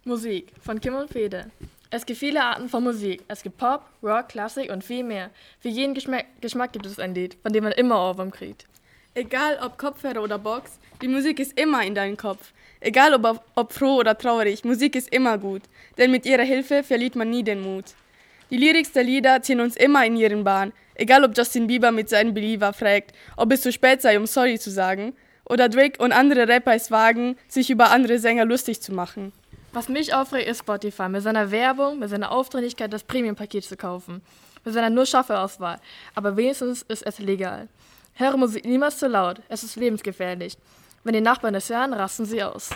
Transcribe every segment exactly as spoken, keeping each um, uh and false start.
Musik von Kim und Fede. Es gibt viele Arten von Musik. Es gibt Pop, Rock, Klassik und viel mehr. Für jeden Geschmack, Geschmack gibt es ein Lied, von dem man immer Ohrwurm kriegt. Egal ob Kopfhörer oder Box, die Musik ist immer in deinem Kopf. Egal ob, ob froh oder traurig, Musik ist immer gut, denn mit ihrer Hilfe verliert man nie den Mut. Die Lyrics der Lieder ziehen uns immer in ihren Bahn, egal ob Justin Bieber mit seinen Believer fragt, ob es zu spät sei, um sorry zu sagen, oder Drake und andere Rapper es wagen, sich über andere Sänger lustig zu machen. Was mich aufregt, ist Spotify mit seiner Werbung, mit seiner Aufdringlichkeit, das Premium-Paket zu kaufen, mit seiner nur Shuffle-Auswahl, aber wenigstens ist es legal. Höre Musik niemals zu laut, es ist lebensgefährlich. Wenn die Nachbarn es hören, rasten sie aus.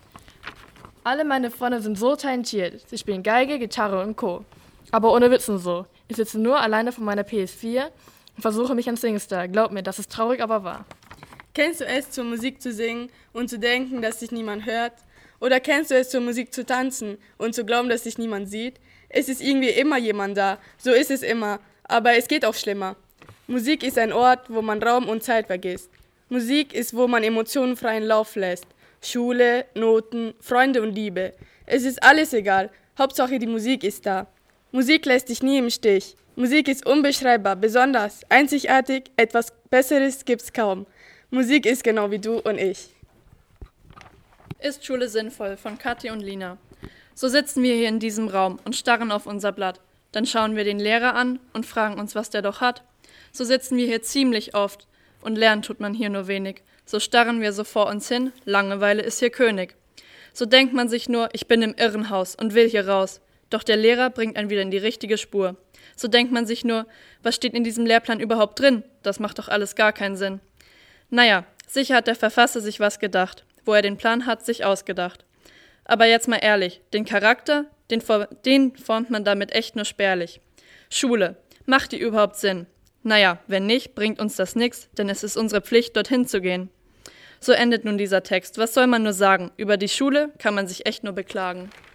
Alle meine Freunde sind so talentiert, sie spielen Geige, Gitarre und Co. Aber ohne Witzen so. Ich sitze nur alleine vor meiner P S vier und versuche mich an Singstar. Glaub mir, das ist traurig, aber wahr. Kennst du es, zur Musik zu singen und zu denken, dass dich niemand hört? Oder kennst du es, zur Musik zu tanzen und zu glauben, dass dich niemand sieht? Es ist irgendwie immer jemand da, so ist es immer, aber es geht auch schlimmer. Musik ist ein Ort, wo man Raum und Zeit vergisst. Musik ist, wo man Emotionen freien Lauf lässt. Schule, Noten, Freunde und Liebe. Es ist alles egal, Hauptsache die Musik ist da. Musik lässt dich nie im Stich. Musik ist unbeschreibbar, besonders, einzigartig, etwas Besseres gibt's kaum. Musik ist genau wie du und ich. Ist Schule sinnvoll von Kathi und Lina. So sitzen wir hier in diesem Raum und starren auf unser Blatt. Dann schauen wir den Lehrer an und fragen uns, was der doch hat. So sitzen wir hier ziemlich oft und lernen tut man hier nur wenig. So starren wir so vor uns hin, Langeweile ist hier König. So denkt man sich nur, ich bin im Irrenhaus und will hier raus. Doch der Lehrer bringt einen wieder in die richtige Spur. So denkt man sich nur, was steht in diesem Lehrplan überhaupt drin? Das macht doch alles gar keinen Sinn. Naja, sicher hat der Verfasser sich was gedacht. Wo er den Plan hat, sich ausgedacht. Aber jetzt mal ehrlich, den Charakter, den, den formt man damit echt nur spärlich. Schule, macht die überhaupt Sinn? Naja, wenn nicht, bringt uns das nix, denn es ist unsere Pflicht, dorthin zu gehen. So endet nun dieser Text. Was soll man nur sagen? Über die Schule kann man sich echt nur beklagen.